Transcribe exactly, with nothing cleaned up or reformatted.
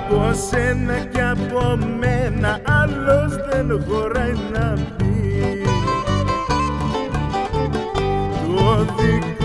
Από σένα και από μένα άλλος δεν χωράει να πει. Το δικό